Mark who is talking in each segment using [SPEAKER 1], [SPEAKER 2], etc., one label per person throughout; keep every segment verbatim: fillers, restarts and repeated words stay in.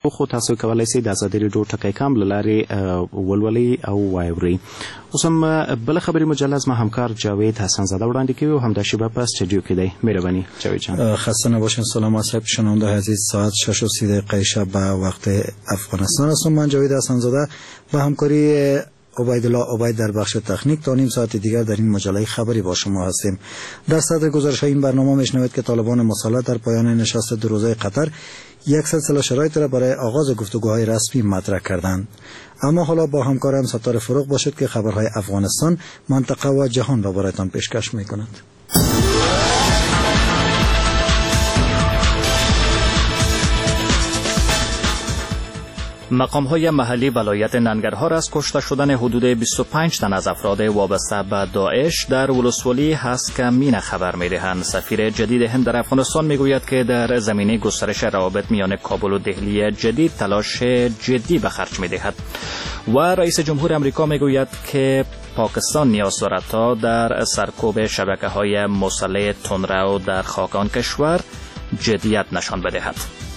[SPEAKER 1] خو تاسو کولای شئ د ازادي راډیو ټکی کام لاري ولولي او وایوري. اوس هم بل خبري مجلس ما همکار جاوید حسن زاده وړاندې کوي او هم د شیبه په استودیو کې دی. مهرباني جاوید جان.
[SPEAKER 2] خسته نباشین. سلام صاحب شنونده عزیز. ساعت شش و سی دقیقه شب به وقت افغانستان است. من جاوید حسن زاده با همکاری عبیدالله عبید در بخش تکنیک تا نیم ساعت دیگر در این مجله خبری با شما هستیم. در صدر گزارش این برنامه میشنوید که طالبان مسلح در پایان نشست دو روزه قطر یک سلسله شرایط را برای آغاز گفتگوهای رسمی مطرح کردند. اما حالا با همکارم ستاره فروغ باشید که خبرهای افغانستان، منطقه و جهان را برایتان پیشکش می‌کند.
[SPEAKER 3] مقام‌های محلی ولایت ننگرهار از کشته شدن حدود بیست و پنج تن از افراد وابسته به داعش در ولسوالی هسکمین خبر می‌دهند. سفیر جدید هند در افغانستان میگوید که در زمینه گسترش روابط میان کابل و دهلی جدید تلاش جدی به خرج می‌دهد. و رئیس جمهور آمریکا میگوید که پاکستان نیاز دارد تا در سرکوب شبکه‌های مسلح تندرو در خاک آن کشور جدیت نشان بدهد.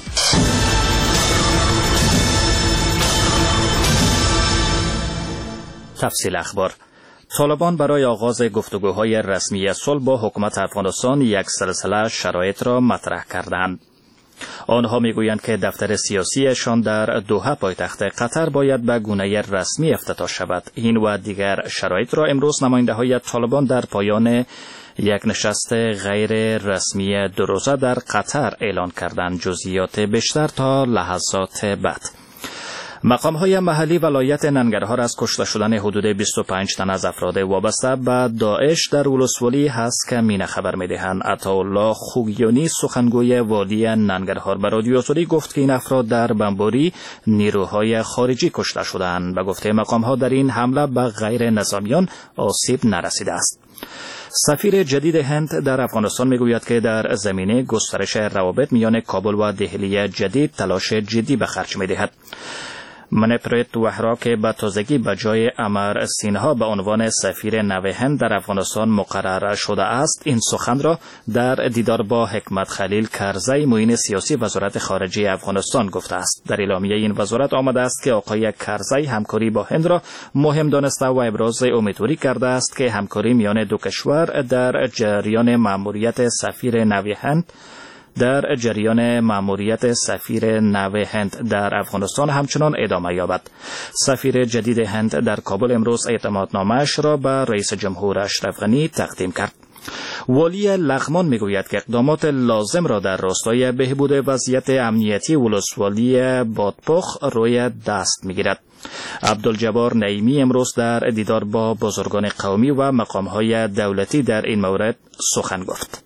[SPEAKER 3] تفصیل اخبار. طالبان برای آغاز گفتگوهای رسمی صلح با حکومت افغانستان یک سلسله شرایط را مطرح کردند. آنها میگویند که دفتر سیاسیشان در دوحه پایتخت قطر باید به گونه رسمی افتتاح شود. این و دیگر شرایط را امروز نماینده‌های طالبان در پایان یک نشست غیر رسمی دو روزه در قطر اعلان کردند. جزئیات بیشتر تا لحظات بعد. مقام‌های محلی ولایت ننگرهار از کشته شدن حدود بیست و پنج تن از افراد وابسته به داعش در ولسوالی هسکمین خبر می‌دهند. عطاالله خوگیانی سخنگوی والی ننگرهار به رادیو آزادی گفت که این افراد در بمباری نیروهای خارجی کشته شدند. به گفته مقام‌ها در این حمله به غیر نظامیان آسیب نرسیده است. سفیر جدید هند در افغانستان میگوید که در زمینه گسترش روابط میان کابل و دهلی جدید تلاش جدی به خرج می‌دهد. منپریت وحرا که به تازگی به جای امر سینها به عنوان سفیر نو هند در افغانستان مقرر شده است، این سخن را در دیدار با حکمت خلیل کرزی معین سیاسی وزارت خارجه افغانستان گفته است. در اعلامیه این وزارت آمده است که آقای کرزی همکاری با هند را مهم دانسته و ابراز امیدواری کرده است که همکاری میان دو کشور در جریان مأموریت سفیر نو هند در جریان مأموریت سفیر نو هند در افغانستان همچنان ادامه یابد. سفیر جدید هند در کابل امروز اعتمادنامه‌اش را به رئیس جمهور اشرف غنی تقدیم کرد. والی لغمان میگوید که اقدامات لازم را در راستای بهبود وضعیت امنیتی ولسوالی بادپخ روی دست میگیرد. عبدالجبار نعیمی امروز در دیدار با بزرگان قومی و مقام‌های دولتی در این مورد سخن گفت.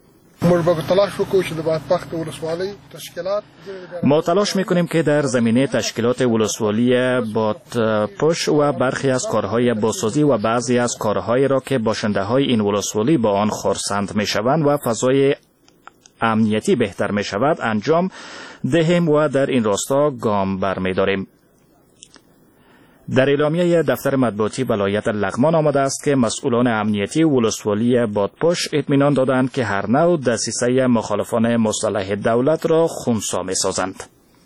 [SPEAKER 3] ما تلاش میکنیم که در زمینه تشکیلات ولسوالی بادپشت و برخی از کارهای بازسازی و بعضی از کارهایی را که باشنده های این ولسوالی با آن خرسند میشوند و فضای امنیتی بهتر میشود انجام دهیم و در این راستا گام برمیداریم. در اعلامیه دفتر مطبوعاتی ولایت لغمان آمده است که مسئولان امنیتی ولسوالی بادپشت اطمینان دادند که هر نوع دسیسه مخالفان مسلح دولت را خنثی می‌سازند.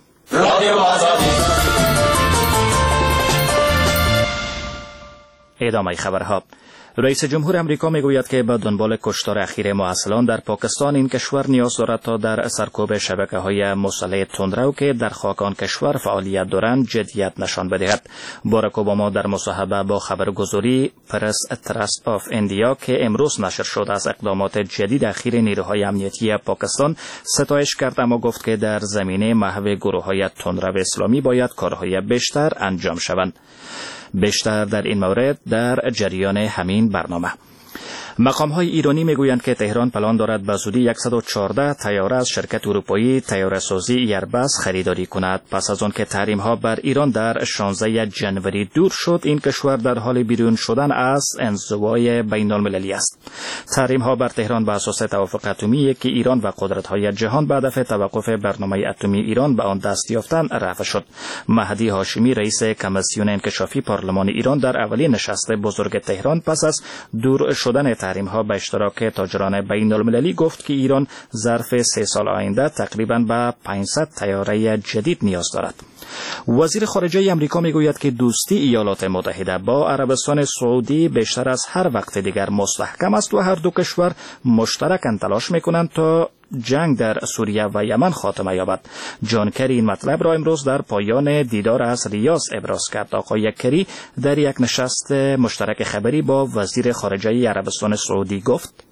[SPEAKER 3] ادامه خبرها. رئیس جمهور آمریکا میگوید که به دنبال کشتار اخیر محصلان در پاکستان این کشور نیاز دارد تا در سرکوب شبکه‌های مسلح تندرو که در خاک آن کشور فعالیت دارند جدیت نشان بدهد. باراک اوباما در مصاحبه با خبرگزاری پرس ترست آف اندیا که امروز نشر شد از اقدامات جدید اخیر نیروهای امنیتی پاکستان ستایش کرد، اما گفت که در زمینه محو گروه‌های تندرو اسلامی باید کارهای بیشتر انجام شوند. بیشتر در این مورد در جریان همین برنامه. مقام‌های ایرانی میگویند که تهران پلان دارد به زودی صد و چهارده طیاره از شرکت اروپایی طیاره‌سازی ایربس خریداری کند. پس از آن که تحریم‌ها بر ایران در شانزده ژانویه دور شد، این کشور در حال بیرون شدن از انزوای بین‌المللی است. تحریم‌ها بر تهران بر اساس توافق اتمی که ایران و قدرت‌های جهان به هدف توقف برنامه اتمی ایران به آن دست یافتند رفع شد. مهدی هاشمی رئیس کمیسیون انکشافی پارلمان ایران در اولین نشست بزرگ تهران پس از دور شدن تحریم‌ها به اشتراک تاجران بین‌المللی گفت که ایران ظرف سه سال آینده تقریباً به پانصد طیاره جدید نیاز دارد. وزیر خارجه آمریکا میگوید که دوستی ایالات متحده با عربستان سعودی بیشتر از هر وقت دیگر مستحکم است و هر دو کشور مشترکاً تلاش میکنند تا جنگ در سوریه و یمن خاتمه یابد. جان کری این مطلب را امروز در پایان دیدار از ریاض ابراز کرد. آقای کری در یک نشست مشترک خبری با وزیر خارجه عربستان سعودی گفت: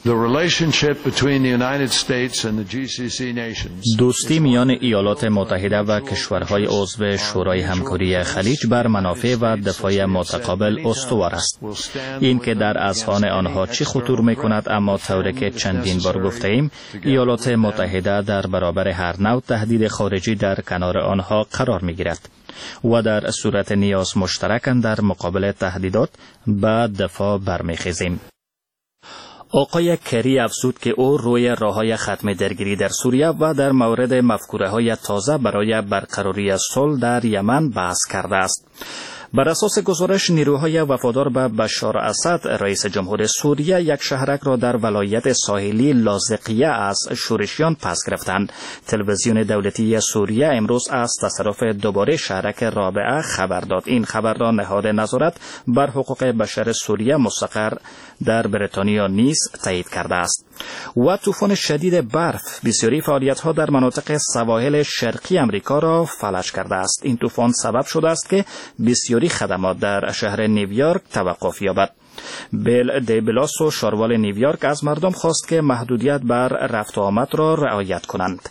[SPEAKER 3] دوستی میان ایالات متحده و کشورهای عضو شورای همکاری خلیج بر منافع و دفاع متقابل استوار است. این که در اذهان آنها چی خطور میکند، اما طوری که چندین بار گفته ایم، ایالات متحده در برابر هر نوع تهدید خارجی در کنار آنها قرار میگیرد و در صورت نیاز مشترکاً در مقابل تهدیدات به دفاع برمیخیزیم. آقای کری افزود که او روی راه‌های ختم درگیری در سوریه و در مورد مفکوره‌های تازه برای برقراری صلح در یمن بحث کرده است. بر اساس گزارش، نیروهای وفادار به بشار اسد رئیس جمهور سوریه یک شهرک را در ولایت ساحلی لاذقیه از شورشیان پس گرفتند. تلویزیون دولتی سوریه امروز از تصرف دوباره شهرک رابعه خبر داد. این خبر را نهاد نظارت بر حقوق بشر سوریه مستقر در بریتانیا نیز تایید کرده است. و طوفان شدید برف بسیاری فعالیت‌ها در مناطق سواحل شرقی امریکا را فلج کرده است. این طوفان سبب شده است که بسیاری خدمات در شهر نیویورک توقف یابد. بیل دی بلاسو شاروال نیویورک از مردم خواست که محدودیت بر رفت و آمد را رعایت کنند.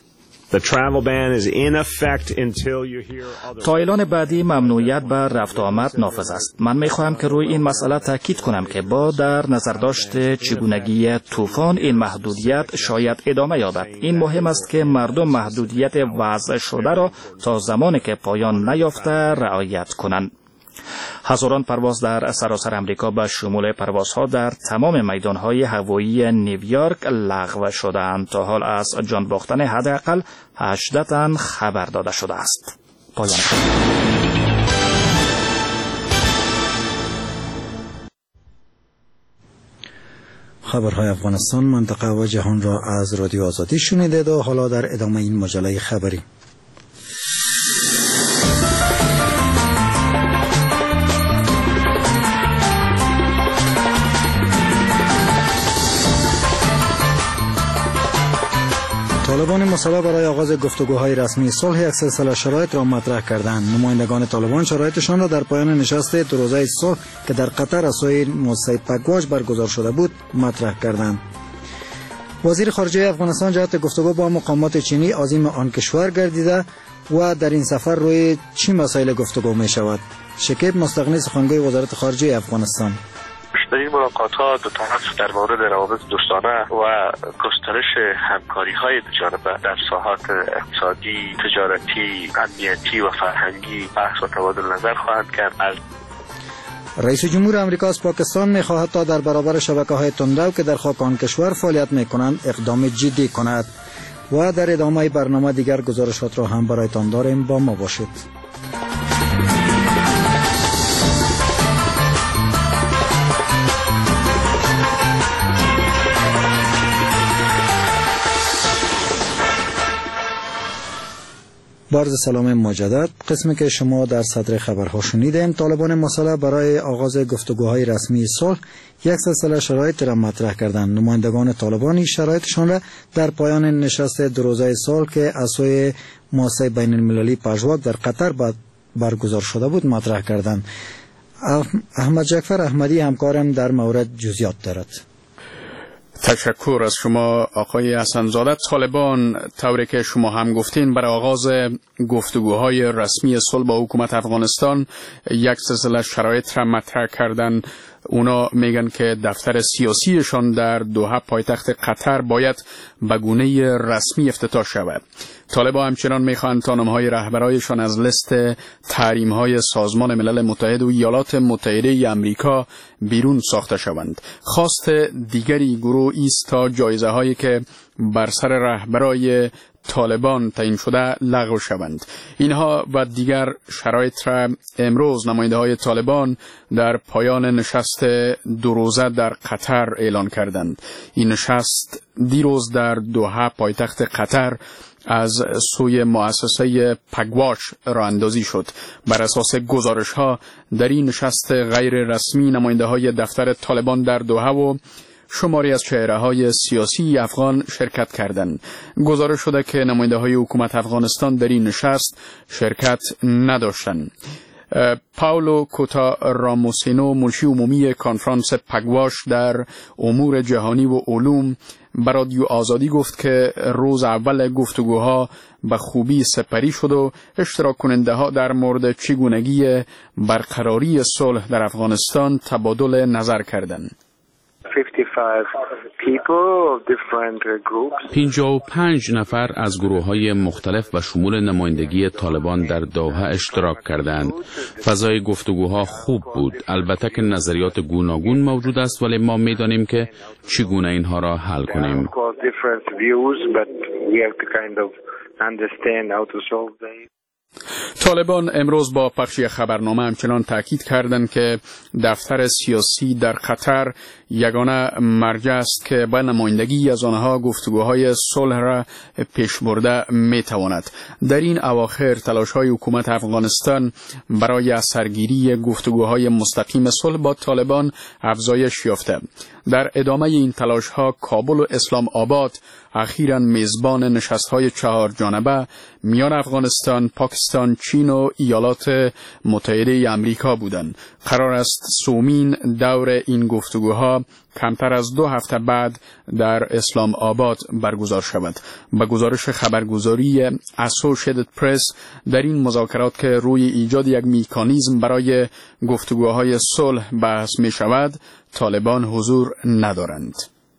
[SPEAKER 3] تا اعلان بعدی ممنوعیت بر رفت و آمد نافذ است. من میخواهم که روی این مسئله تاکید کنم که با در نظر داشت چگونگی طوفان این محدودیت شاید ادامه یابد. این مهم است که مردم محدودیت وضع شده را تا زمانی که پایان نیافته رعایت کنند. هزاران پرواز در سراسر امریکا به شمول پروازها در تمام میدانهای هوایی نیویورک لغو شده‌اند. تا حال از جان باختن حداقل هجده تن خبر داده شده است. پایان.
[SPEAKER 2] خبرهای افغانستان، منطقه و جهان را از رادیو آزادی شنیدید و حالا در ادامه این مجله خبری. طالبان مسلح برای آغاز گفتگوهای رسمی صلح یک سلسله شرایط را مطرح کردند. نمایندگان طالبان شرایطشان را در پایان نشست دو روزه صلح که در قطر از سوی موسی پگواژ برگزار شده بود مطرح کردند. وزیر خارجه افغانستان جهت گفتگو با مقامات چینی عازم آن کشور گردیده و در این سفر روی چه مسائل گفتگو می شود؟ شکیب مستغنی، سخنگوی وزارت خارجه افغانستان:
[SPEAKER 4] در این ملاقات‌ها دو طرف در مورد روابط دوستانه و گسترش همکاری‌های دو جانبه در ساحات اقتصادی، تجارتی، امنیتی و فرهنگی بحث و تبادل نظر خواهند کرد.
[SPEAKER 2] رئیس جمهور آمریکا از پاکستان می‌خواهد تا در برابر شبکه‌های تندرو که در خاک آن کشور فعالیت می‌کنند اقدام جدی کند. و در ادامه برنامه دیگر گزارشات را هم برایتان داریم، با ما باشید. با سلام مجدد. قسمی که شما در صدر خبرها شنیدیم، طالبان مسلح برای آغاز گفتگوهای رسمی صلح یک سلسله شرایط را مطرح کردند. نمایندگان طالبان شرایطشان را در پایان نشست دو روزه صلح که از سوی موسسه بین المللی پژواک در قطر برگزار شده بود مطرح کردند. احمد جعفر احمدی همکارم در مورد جزئیات دارد.
[SPEAKER 5] تشکر از شما آقای حسن‌زاده. طالبان طوری که شما هم گفتین برای آغاز گفتگوهای رسمی صلح با حکومت افغانستان یک سلسله شرایط را مطرح کردن. اونا میگن که دفتر سیاسیشان در دوحه پایتخت قطر باید به گونه رسمی افتتاح شود. طالبان همچنان میخواهند تا نامهای رهبرایشان از لیست تحریم‌های سازمان ملل متحد و ایالات متحده آمریکا بیرون ساخته شوند. خواست دیگری گروه است تا جایزه هایی که بر سر رهبرای طالبان تعیین شده لغو شوند. اینها و دیگر شرایط را امروز نماینده های طالبان در پایان نشست دو روزه در قطر اعلان کردند. این نشست دیروز در دوحه پایتخت قطر از سوی مؤسسه پگواش راه اندازی شد. بر اساس گزارش ها در این نشست غیر رسمی نماینده های دفتر طالبان در دوحه و شماری از چهره های سیاسی افغان شرکت کردند. گزارش شده که نماینده های حکومت افغانستان در این نشست شرکت نداشتند. پاولو کوتا راموسینو، منشی عمومی کنفرانس پگواش در امور جهانی و علوم، به رادیو آزادی گفت که روز اول گفتگوها به خوبی سپری شد و اشتراک کننده ها در مورد چگونگی برقراری صلح در افغانستان تبادل نظر کردند.
[SPEAKER 6] پنجاه و پنج نفر از گروه‌های مختلف و شمول نمایندگی طالبان در دوحه اشتراک کردند. فضای گفتگوها خوب بود. البته که نظریات گوناگون موجود است، ولی ما می‌دانیم که چگونه اینها را حل کنیم.
[SPEAKER 5] طالبان امروز با پخش خبرنامه همچنان تاکید کردند که دفتر سیاسی در قطر یگانه مرجع است که با نمایندگی از آنها گفتگوهای صلح را پیش برده میتواند. در این اواخر تلاش‌های حکومت افغانستان برای سرگیری گفتگوهای مستقیم صلح با طالبان افزایش یافته. در ادامه این تلاش‌ها کابل و اسلام آباد اخیراً میزبان نشست‌های چهار جانبه میان افغانستان، پاکستان، چین و ایالات متحده آمریکا بودند. قرار است سومین دور این گفتگوها کمتر از دو هفته بعد در اسلام آباد برگزار شود. به گزارش خبرگزاری اسوشیتد پرس، در این مذاکرات که روی ایجاد یک مکانیزم برای گفتگوهای صلح بحث می شود، طالبان حضور ندارند.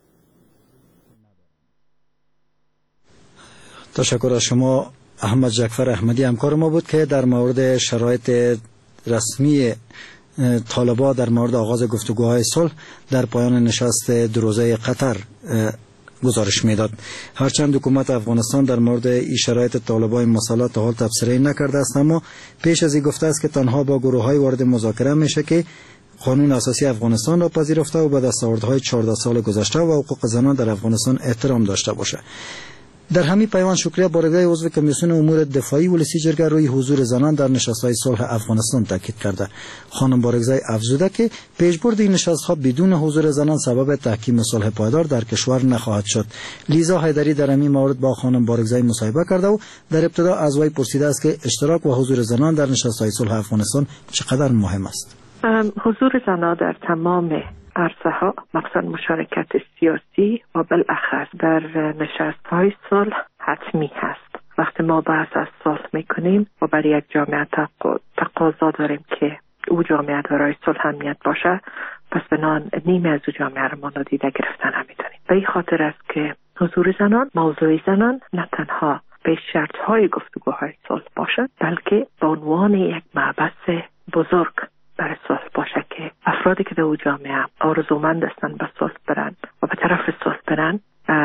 [SPEAKER 2] تشکر از شما احمد جعفر احمدی، همکار ما بود که در مورد شرایط رسمی طالبان در مورد آغاز گفتگوهای صلح در پایان نشست دو روزه قطر گزارش میداد. هرچند حکومت افغانستان در مورد این شرایط طالبان مسئله تا حال تبصره نکرده است، اما پیش از این گفته است که تنها با گروه‌های وارد مذاکره میشه که قانون اساسی افغانستان را پذیرفته و به دستاوردهای چهارده سال گذشته و حقوق زنان در افغانستان احترام داشته باشه. در همین پیوند شکریه بارگاه عضو کمیسیون امور دفاعی ولسی جرگه روی حضور زنان در نشست‌های صلح افغانستان تاکید کرده. خانم بارگزای افزوده که پیشبرد این نشست‌ها بدون حضور زنان سبب تحکیم صلح پایدار در کشور نخواهد شد. لیزا حیدری در همین مورد با خانم بارگزای مصاحبه کرده و در ابتدا از وی پرسیده است که اشتراک و حضور زنان در نشست‌های صلح افغانستان چقدر مهم است.
[SPEAKER 7] حضور زنان در تمام عرصه ها، مخصوصا مشارکت سیاسی و بالاخص در نشست های صلح حتمی هست. وقتی ما بحث از صلح میکنیم و برای یک جامعه تقاضا داریم که او جامعه برای صلح اهمیت باشه، پس بنان نیمه از او جامعه را ما نادیده گرفتن نمیتونیم. به این خاطر است که حضور زنان، موضوع زنان نه تنها به شرط های گفتگوهای صلح باشد، بلکه به عنوان یک مبحث بزرگ برای صلح باشه که افرادی که در او جامعه آرزومند هستند به صلح برن و به طرف صلح برن،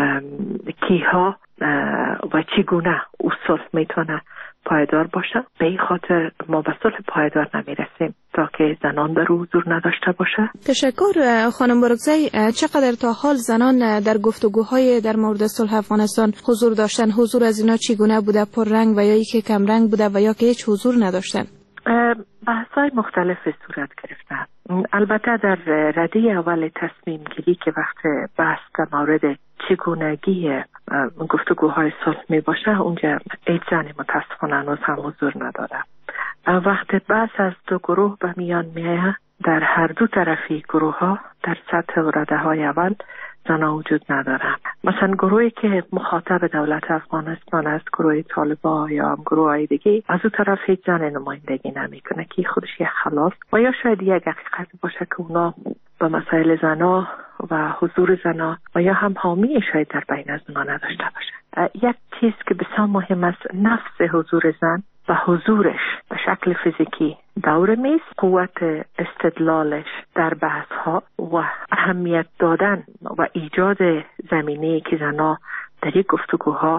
[SPEAKER 7] کیها و چگونه او صلح میتونه پایدار باشه. به این خاطر ما به صلح پایدار نمیرسیم تا که زنان در حضور نداشته باشه.
[SPEAKER 8] تشکر خانم بارگزای. چقدر تا حال زنان در گفتگوهای در مورد صلح افغانستان حضور داشتن؟ حضور از اینا چگونه بوده؟ پررنگ و یا ای که کم رنگ بوده و یا که هیچ حضور نداشتن؟
[SPEAKER 7] بحث‌های مختلف صورت گرفته. البته در رده اول تصمیم گیری که وقت بحث در مورد چگونگی گفتگوهای صلح می باشه، اونجا هیچ زنی متاسفانه هنوز هم حضور نداره. وقت بحث از دو گروه به میان میایه، در هر دو طرفی گروه ها در سطح و رده های اول زنها وجود ندارن. مثلا گروهی که مخاطب دولت افغانستان است، گروه طالبان یا هم گروه های دیگه، از اون طرف هیچ زن نمایندگی نمیکنه که خودش یک خلاف و یا شاید یک حقیقت باشه که اونا به مسائل زنها و حضور زنها و یا هم حامی شاید در بین از اونا نداشته باشه. یک چیز که بسیار مهم است، نفس حضور زن و حضورش به شکل فیزیکی دور میز، قوت استدلالش در بحث ها و اهمیت دادن و ایجاد زمینه‌ای که زنها در یک گفتگوها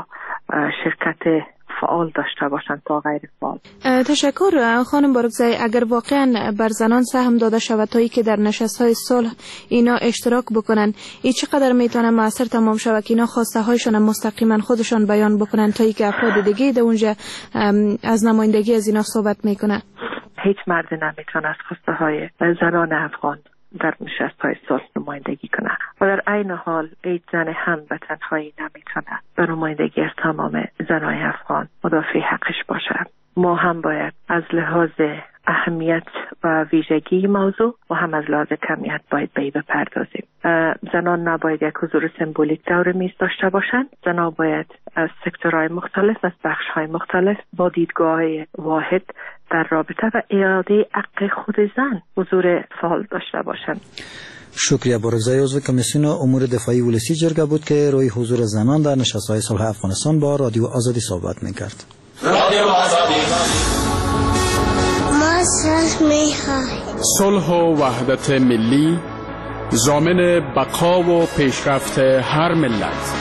[SPEAKER 7] شرکت فعال داشته باشند تا غیر فعال.
[SPEAKER 8] تشکر خانم بارگزای. اگر واقعا بر زنان سهم داده شود تا ای که در نشست‌های صلح اینا اشتراک بکنن، این چقدر میتونه موثر تمام شود که اینا خواسته هایشون مستقیما خودشان بیان بکنن تا ای که افراد دیگه در اونجا از نمایندگی از اینا صحبت میکنه؟
[SPEAKER 7] هیچ مرد نمیتونه از خواسته های زنان افغان در نشست های صلح نمایندگی کنه و در عین حال هیچ زن هم به تنهایی نمیتونه به نمایندگی از تمام زنای افغان مدافع حقش باشه. ما هم باید از لحاظ اهمیت و ویژگی موضوع و هم از لحاظ کمیت باید به این بپردازیم. زنان نباید یک حضور سمبولیک دور میز داشته باشند. زنان باید از سکتورهای مختلف، از بخشهای مختلف با دیدگاه واحد در رابطه و اعاده حق خود زن حضور فعال داشته باشند.
[SPEAKER 2] شکریه. بارگزای عضو کمیسیون امور دفاعی ولسی جرگه بود که روی حضور زنان در نشست‌های صلح افغانستان با رادیو آزادی صحبت می‌کرد. رادیو آزادی
[SPEAKER 5] ما صلح و وحدت ملی ضامن بقا و پیشرفت هر ملت.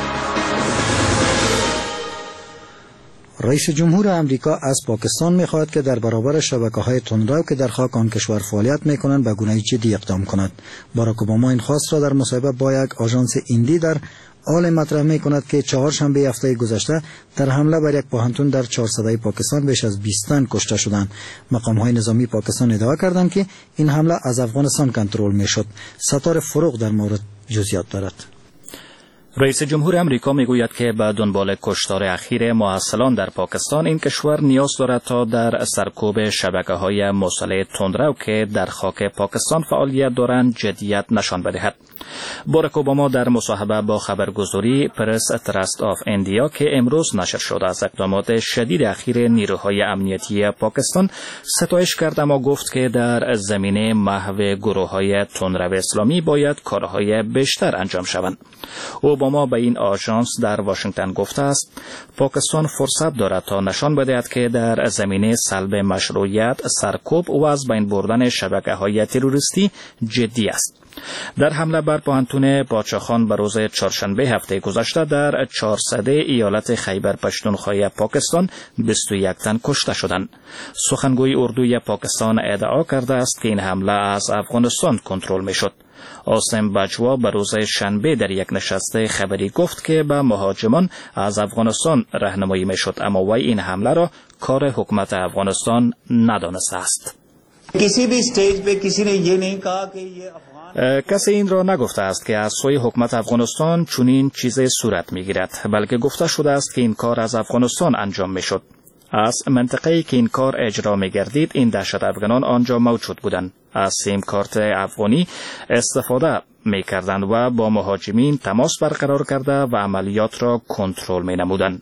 [SPEAKER 2] رئیس جمهور امریکا از پاکستان می‌خواهد که در برابر شبکه‌های تندرو که در خاک آن کشور فعالیت می‌کنند به گونه‌ای جدی اقدام کند. باراک اوباما این خواست را در مصاحبه با یک آژانس ایندی در حال مطرح می‌کند که چهارشنبه هفته گذشته در حمله بر یک پوهنتون در چهارصدای پاکستان بیش از بیست تن کشته شدند. مقام‌های نظامی پاکستان ادعا کردند که این حمله از افغانستان کنترل می‌شد. ستاره فروغ در مورد جزئیات دارد.
[SPEAKER 3] رئیس جمهور امریکا میگوید که به دنبال کشتار اخیر محصلان در پاکستان این کشور نیاز دارد تا در سرکوب شبکه‌های مسلح تندرو که در خاک پاکستان فعالیت دارند جدیت نشان بدهد. باراک اوباما در مصاحبه با خبرگزاری پرس تراست آف اندیا که امروز نشر شد از اقدامات شدید اخیر نیروهای امنیتی پاکستان ستایش کرد، اما گفت که در زمینه محو گروه‌های تندرو اسلامی باید کارهای بیشتر انجام شوند. اوباما به این آژانس در واشنگتن گفته است پاکستان فرصت دارد تا نشان بدهد که در زمینه سلب مشروعیت، سرکوب و از بین بردن شبکه‌های تروریستی جدی است. در حمله بر پوهنتون پاچاخان به روز چهارشنبه هفته گذشته در چهارصد ایالت خیبر پشتونخوا پاکستان بیست و یک تن کشته شدند. سخنگوی اردوی پاکستان ادعا کرده است که این حمله از افغانستان کنترل می‌شد. آسم بجوا به روز شنبه در یک نشست خبری گفت که به مهاجمان از افغانستان راهنمایی می‌شد، اما وی این حمله را کار حکومت افغانستان ندانسته است.
[SPEAKER 9] کسی بھی اسٹیج پہ کسی نے یہ نہیں کہا کہ یہ
[SPEAKER 3] کسی این را نگفته است که از سوی حکومت افغانستان چنین چیزی صورت می‌گیرد، بلکه گفته شده است که این کار از افغانستان انجام می‌شد. از منطقه‌ای که این کار اجرا می‌گردید این دهشت افغانان آنجا موجود بودند، از سیم کارت افغانی استفاده می‌کردند و با مهاجمین تماس برقرار کرده و عملیات را کنترل می‌نمودند.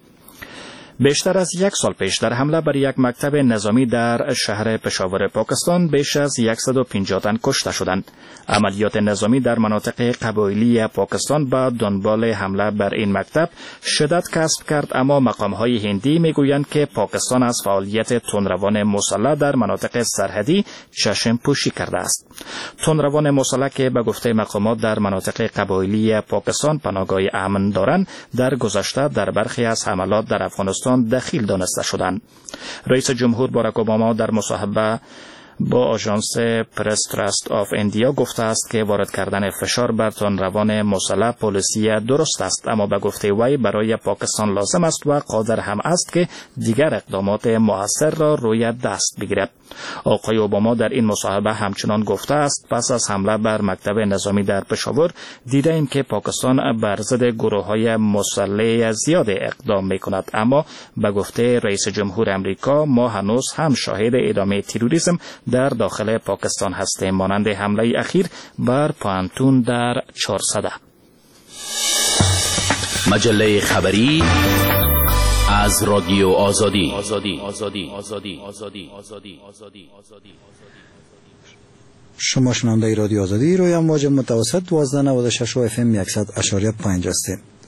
[SPEAKER 3] بیشتر از یک سال پیش در حمله بر یک مکتب نظامی در شهر پشاور پاکستان بیش از صد و پنجاه تن کشته شدند. عملیات نظامی در مناطق قبایلی پاکستان با دنبال حمله بر این مکتب شدت کسب کرد، اما مقام‌های هندی میگویند که پاکستان از فعالیت تندروان مسلح در مناطق سرحدی چشم پوشی کرده است. تندروان مسلح که به گفته مقامات در مناطق قبایلی پاکستان پناهگاه امن دارند، در گذشته در برخی از حملات در افغانستان دخیل دانسته شدند. رئیس جمهور باراک اوباما در مصاحبه با آژانس پرس تراست آف اندیا گفته است که وارد کردن فشار بر تندروان مسلح پالیسی درست است، اما به گفته وی برای پاکستان لازم است و قادر هم است که دیگر اقدامات مؤثر را روی دست بگیرد. آقای اوباما در این مصاحبه همچنان گفته است پس از حمله بر مکتب نظامی در پشاور دیده ایم که پاکستان بر ضد گروه‌های مسلح زیاد اقدام می‌کند، اما به گفته رئیس جمهور امریکا ما هنوز هم شاهد ادامه تروریسم در داخل پاکستان هستیم، مانند حمله اخیر بر پوهنتون در چهارصد.
[SPEAKER 6] مجله خبری از رادیو آزادی. آزادی آزادی آزادی آزادی آزادی آزادی آزادی.
[SPEAKER 2] شما شنونده رادیو آزادی روی امواج متوسط دوازده نود و شش و اف ام صد و شش و پنج هستید.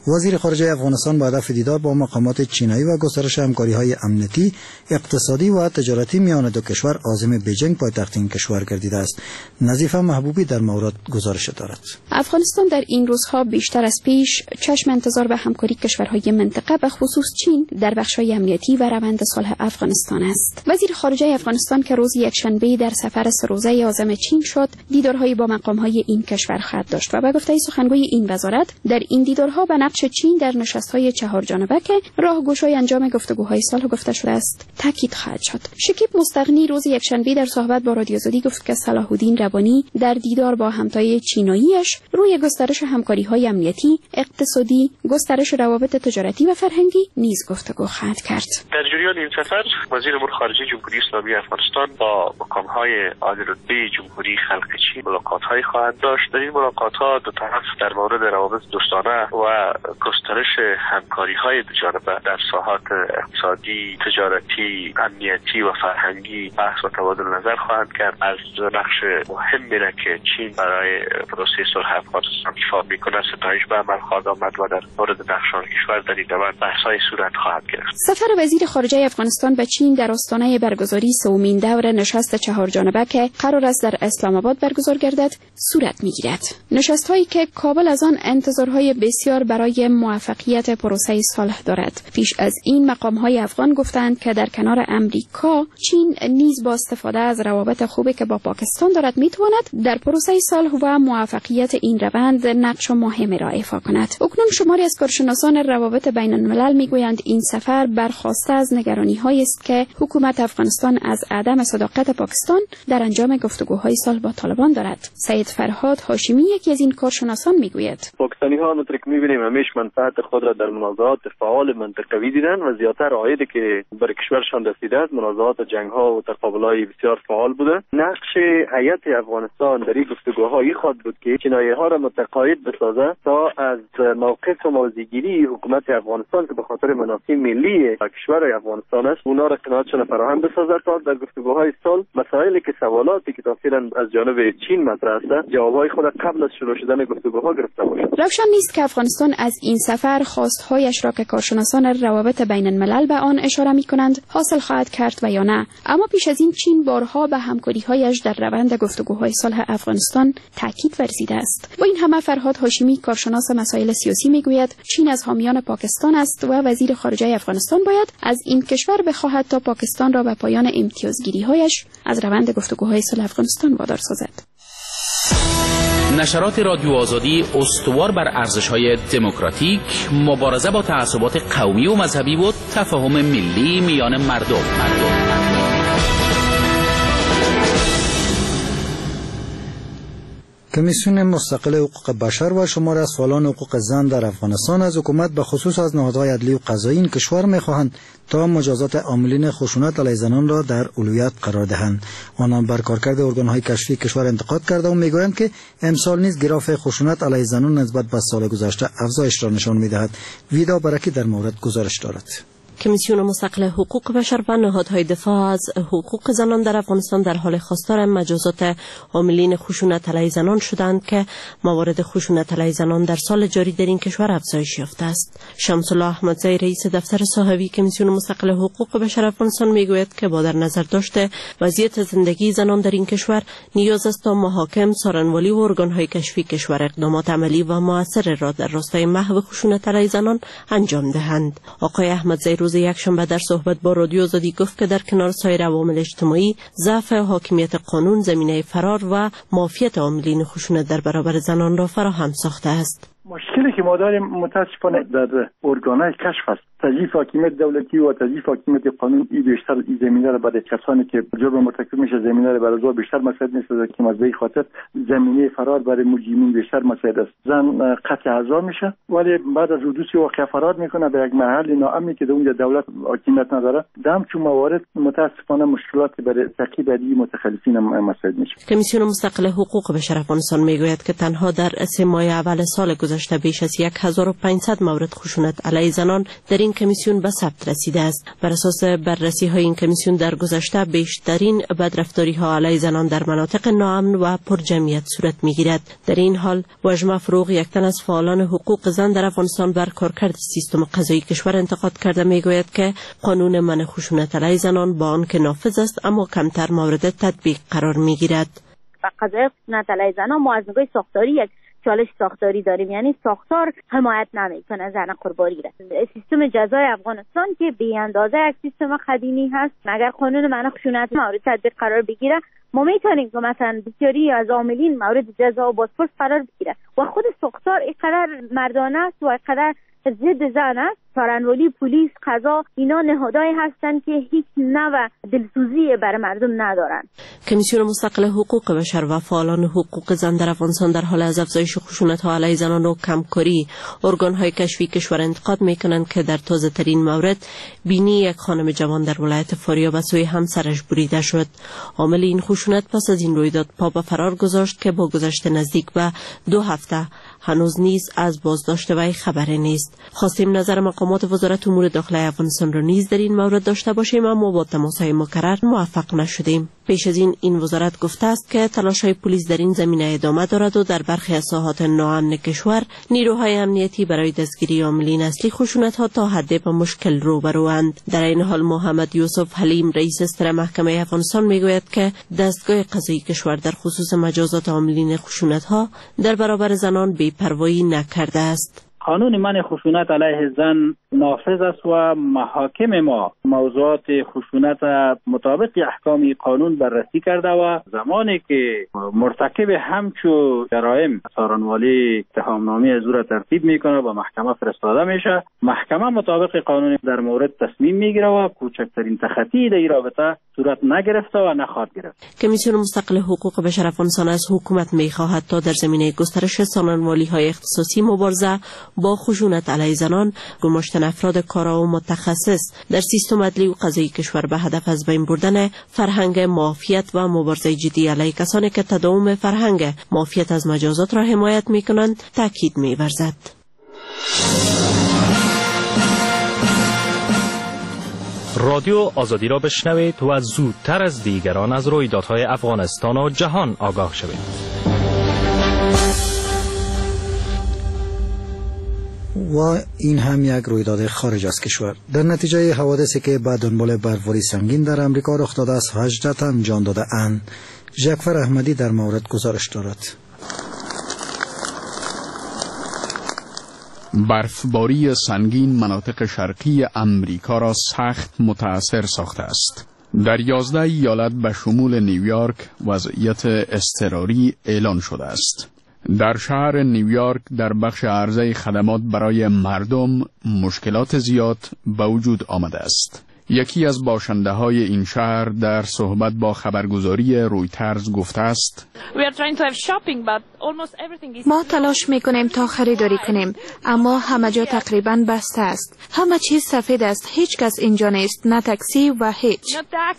[SPEAKER 2] وزیر خارجه افغانستان با هدف دیدار با مقامات چینایی و گسترش همکاری‌های امنیتی، اقتصادی و تجارتی میان دو کشور عازم بیجینگ پایتخت این کشور گردیده است. نظیفه محبوبی در مورد گزارش دارد.
[SPEAKER 10] افغانستان در این روزها بیشتر از پیش چشم انتظار به همکاری کشورهای منطقه به خصوص چین در بخش‌های امنیتی و روند صلح افغانستان است. وزیر خارجه افغانستان که روز یکشنبه در سفر سه روزه عازم چین شد، دیدارهای با مقام‌های این کشور خواهد داشت و به گفته سخنگوی این وزارت در این دیدارها به نقش چین در نشست‌های چهار جانبه که راهگشای انجام گفتگوهای صلح گفته شده است تاکید خواهد شد. شکیب مستغنی روز یکشنبه در صحبت با رادیو آزادی گفت که صلاح الدین ربانی در دیدار با همتای چیناییش روی گسترش همکاری‌های امنیتی، اقتصادی، گسترش روابط تجارتی و فرهنگی نیز گفتگو خواهد کرد.
[SPEAKER 4] در جریان این سفر وزیر امور خارجه جمهوری اسلامی افغانستان با مقام‌های عالی رتبه جمهوری خلق چین ملاقات‌هایی خواهد داشت. در این ملاقات‌ها دو طرف در مورد روابط دوستانه و گسترش همکاری‌های دو جانبه در ساحات اقتصادی، تجارتی، امنیتی و فرهنگی بحث و تبادل نظر خواهند کرد. از نقش مهمی را که چین برای پروسه صلح افغانستان ایفا می‌کند ستایش به عمل خواهد آمد و در مورد نقش آن کشور در این روند بحث‌های صورت خواهد گرفت.
[SPEAKER 10] سفر وزیر خارجه افغانستان به چین در آستانه برگزاری سومین دور نشست چهار جانبه که قرار است در اسلام آباد برگزار گردد صورت می‌گیرد. نشست‌هایی که کابل از آن انتظارهای بسیار برای موفقیت پروسه صلح دارد. پیش از این مقام‌های افغان گفتند که در کنار امریکا، چین نیز با استفاده از روابط خوبی که با پاکستان دارد می‌تواند در پروسه صلح و موفقیت این روند نقش مهمی را ایفا کند. اکنون شماری از کارشناسان روابط بین الملل می‌گویند این سفر برخواسته از نگرانی‌هایی است که حکومت افغانستان از عدم صداقت پاکستان در انجام گفتگوهای صلح با طالبان دارد. سید فرهاد هاشمی یکی از این کارشناسان می‌گوید
[SPEAKER 11] پاکستانی‌ها همونطور که می‌بینیم همیشه منفعت خود را در منازعات فعال منطقوی دیدن و زیاتر عایدی که بر کشورشان رسیده است منازعات و جنگ‌ها و تقابل‌های بسیار فعال بوده. نقش هیئت افغانستان در این گفتگوها این خواهد بود که چینایی‌ها را متقاعد بسازه تا از موقف و موضع‌گیری حکومت افغانستان که به خاطر منافع ملی کشور افغانستان است اونا را قناعتشان فراهم بسازه تا در گفتگوهای صلح مسائلی که سوالاتی که تأثیراً از جانب چین مطرح است جوابهای خود قبل از شروع شدن گفتگوها گرفته باشد.
[SPEAKER 10] روشن نیست که افغانستان از این سفر خواستهایش را که کارشناسان روابط بین الملل به آن اشاره می‌کنند حاصل خواهد کرد و یا نه. اما پیش از این چین بارها به همکاری‌هایش در روند گفتگوهای صلح افغانستان تاکید ورزیده است. با این همه فرهاد هاشمی کارشناس مسائل سیاسی می‌گوید چین از حامیان پاکستان است و وزیر خارجه افغانستان باید از این کشور بخواهد تا پاکستان را به پایان امتیازگیری‌هایش از روند گفتگوهای صلح افغانستان وادار سازد.
[SPEAKER 6] نشرات رادیو آزادی استوار بر ارزش‌های دموکراتیک، مبارزه با تعصبات قومی و مذهبی و تفاهم ملی میان مردم. مردم.
[SPEAKER 2] کمیسیون مستقل حقوق بشر و شمار از فعالان حقوق زن در افغانستان از حکومت به خصوص از نهادهای عدلی و قضایی این کشور می‌خواهند تا مجازات عاملین خشونت علیه زنان را در اولویت قرار دهند. آنان بر کارکرد ارگان‌های کشفی کشور انتقاد کرده و می‌گویند که امسال نیز گراف خشونت علیه زنان نسبت به سال گذشته افزایش را نشان می‌دهد. ویدا برکی در مورد گزارش دارد.
[SPEAKER 12] کمیسیون مستقل حقوق بشر و نهادهای دفاع از حقوق زنان در افغانستان در حال خواستار مجازات عاملین خشونت علیه زنان شدند که موارد خشونت علیه زنان در سال جاری در این کشور افزایش یافته است. شمس الله احمدزی رئیس دفتر صحوی کمیسیون مستقل حقوق بشر افغانستان میگوید که با در نظر داشته وضعیت زندگی زنان در این کشور نیاز است تا محاکم، سارنوالی و ارگانهای کشفی کشور اقدامات عملی و مؤثر را در راستای محو خشونت علیه زنان انجام دهند. آقای احمدزی روز یکشنبه در صحبت با رادیو آزادی گفت که در کنار سایر عوامل اجتماعی، ضعف حاکمیت قانون زمینه فرار و معافیت عاملین خشونت در برابر زنان را فراهم ساخته است.
[SPEAKER 13] مشکلی که ما داریم متاسفانه در ارگانهای کشف است. تضعیف حاکمیت دولتی و تضعیف حاکمیت قانون ای بیشتر این زمینه را برای کسانی که جرم مرتکب میشه زمینه را برای زور بیشتر مساعد میسازه که از این خاطر زمینه فرار برای مجرمین بیشتر مساعد است. زن قطع اعضا میشه ولی بعد از حدوث واقعه فرار میکنه به یک محل ناامنی که در اونجا دولت حاکمیت نداره. دم چون موارد متاسفانه مشکلات برای تعقیب این متخلفین مساعد میشه.
[SPEAKER 12] کمیسیون مستقل حقوق بشر افغانستان میگوید که تنها در سه ماه اول سال گذشته گذشته بیش از هزار و پانصد مورد خشونت علیه زنان در این کمیسیون به ثبت رسیده است. بر اساس بررسی های این کمیسیون در گذشته بیشترین بدرفتاری ها علیه زنان در مناطق ناامن و پر جمعیت صورت میگیرد. در این حال واژما فروغ، یک تن از فعالان حقوق زن در افغانستان، بر کارکرد سیستم قضایی کشور انتقاد کرده میگوید که قانون منع خشونت علیه زنان با آن که نافذ است اما کمتر مورد تطبیق قرار میگیرد.
[SPEAKER 14] قضای خشونت علیه زنان ما از نگاه ساختاری یک چالش ساختاری داریم، یعنی ساختار حمایت نمیکنه زن قربانی را. سیستم جزای افغانستان که به اندازه یک سیستم قدیمی هست، اگر قانون منع خشونت مورد تطبیق قرار بگیره ما میتونیم که مثلا بسیاری از عاملین مورد جزا و بازپرس قرار بگیره و خود ساختار اینقدر مردانه است و اینقدر ضد زن است. تارنوالی، پلیس، قضا، اینا نهادهایی هستند که هیچ نوع دلسوزی بر مردم ندارند.
[SPEAKER 12] کمیسیون مستقل حقوق بشر و فعالان حقوق زن در افغانستان در حال از افزایش خشونت‌ها علیه زنان و کمکاری ارگان‌های کشفی کشور انتقاد می‌کنند که در تازه ترین مورد بینی یک خانم جوان در ولایت فاریاب از سوی همسرش بریده شد. عامل این خشونت پس از این رویداد پا به فرار گذاشت که با گذشت نزدیک به دو هفته هنوز نیز از بازداشت وی خبری نیست. خواستیم نظر مقامات وزارت امور داخلی افغانستان را نیز در این مورد داشته باشیم اما با تماس‌های مکرر موفق نشدیم. پیش از این این وزارت گفته است که تلاش‌های پلیس در این زمینه ادامه دارد و در برخی از ساحات ناامن کشور نیروهای امنیتی برای دستگیری عاملین اصلی خشونت‌ها تا حد به مشکل روبروند. در این حال محمد یوسف حلیم، رئیس استر محکمه افغانستان، میگوید که دستگاه قضایی کشور در خصوص مجازات عاملین خشونت‌ها در برابر زنان بی‌پروایی نکرده است.
[SPEAKER 15] قانون منع خشونت علیه زن نافذ است و محاکم ما موضوعات خشونت مطابق احکام قانون بررسی کرده و زمانی که مرتکب همچو جرایم سارنوالی اتهامنامه از او را ترتیب میکنه و محکمه فرستاده میشه، محکمه مطابق قانون در مورد تصمیم میگیره و کوچکترین تخطی در این رابطه صورت نگرفته و نخواهد گرفت.
[SPEAKER 12] کمیسیون مستقل حقوق بشر افغانستان از حکومت میخواهد تا در زمینه گسترش سارنوالی های اختصاصی مبارزه با خشونت علیه زنان گماشتن افراد کارا و متخصص در سیستم عدلی و قضایی کشور به هدف از بین بردن فرهنگ معافیت و مبارزه جدی علیه کسانی که تداوم فرهنگ معافیت از مجازات را حمایت میکنند تاکید می‌ورزد.
[SPEAKER 16] رادیو آزادی را بشنوید و زودتر از دیگران از رویدادهای افغانستان و جهان آگاه شوید.
[SPEAKER 2] و این هم یک رویداد خارج از کشور. در نتیجه حوادثی که به دنبال برفباری سنگین در امریکا رخ داده است، هجده تن جان داده اند. ژکفر احمدی در مورد گزارش دارد.
[SPEAKER 5] برفباری سنگین مناطق شرقی امریکا را سخت متاثر ساخته است. در یازده ایالت به شمول نیویورک وضعیت اضطراری اعلان شده است. در شهر نیویورک در بخش عرضه خدمات برای مردم مشکلات زیاد به وجود آمده است. یکی از باشنده های این شهر در صحبت با خبرگزاری رویترز گفته است:
[SPEAKER 8] ما تلاش میکنیم تا خریداری کنیم اما همه جا تقریبا بسته است. همه چیز سفید است. هیچ کس اینجا نیست، نه تاکسی و هیچ.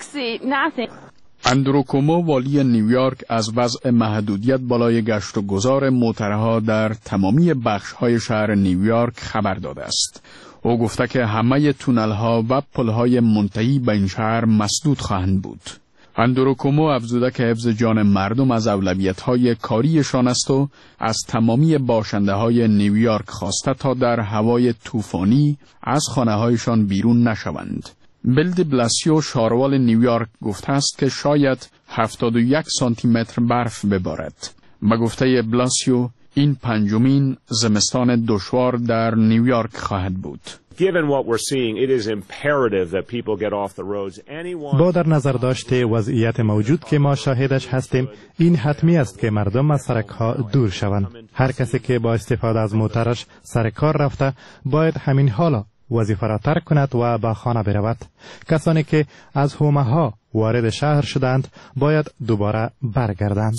[SPEAKER 5] اندرو کومو، والی نیویورک، از وضع محدودیت بالای گشت و گذار موترها در تمامی بخش‌های شهر نیویورک خبر داده است. او گفته که همه تونل‌ها و پل‌های منتهی به این شهر مسدود خواهند بود. اندرو کومو افزوده که حفظ جان مردم از اولویت‌های کاریشان است و از تمامی باشنده‌های نیویورک خواسته تا در هوای طوفانی از خانه‌هایشان بیرون نشوند. بیل دی بلاسیو، شاروال نیویورک، گفته است که شاید هفتاد و یک سانتی متر برف ببارد. به گفته بلاسیو این پنجمین زمستان دشوار در نیویورک خواهد بود.
[SPEAKER 17] با در نظر داشته وضعیت موجود که ما شاهدش هستیم، این حتمی است که مردم از سرک‌ها دور شوند. هر کسی که با استفاده از موترش سر کار رفته باید همین حالا وظیفه را ترک کند و به خانه برود. کسانی که از حومه ها وارد شهر شدند باید دوباره برگردند.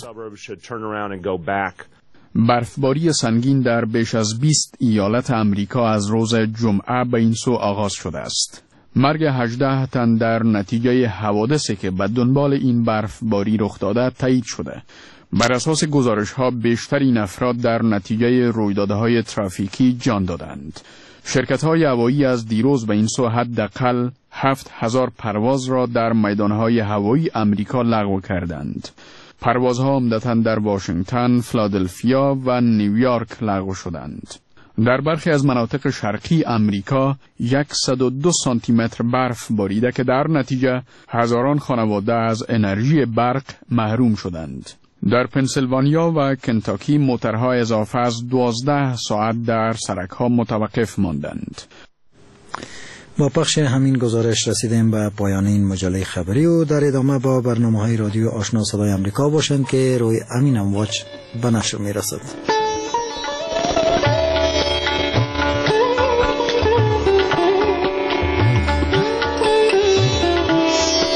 [SPEAKER 5] برفباری سنگین در بیش از بیست ایالت امریکا از روز جمعه به این سو آغاز شده است. مرگ هجده تن در نتیجه حوادثی که به دنبال این برفباری رخ داده تایید شده. بر اساس گزارش ها بیشترین افراد در نتیجه رویدادهای ترافیکی جان دادند. شرکت های هوایی از دیروز به این سو حداقل هفت هزار پرواز را در میدانهای هوایی امریکا لغو کردند. پروازها عمدتاً در واشنگتن، فیلادلفیا و نیویورک لغو شدند. در برخی از مناطق شرقی امریکا صد و دو سانتی متر برف باریده که در نتیجه هزاران خانواده از انرژی برق محروم شدند. در پنسیلوانیا و کنتاکی موترها اضافه از دوازده ساعت در سرک‌ها متوقف ماندند.
[SPEAKER 2] با پخش همین گزارش رسیدیم به پایان این مجله خبری و در ادامه با برنامه‌های رادیو آشنا صدای آمریکا باشند که روی امین امواج به نشر می‌رسد.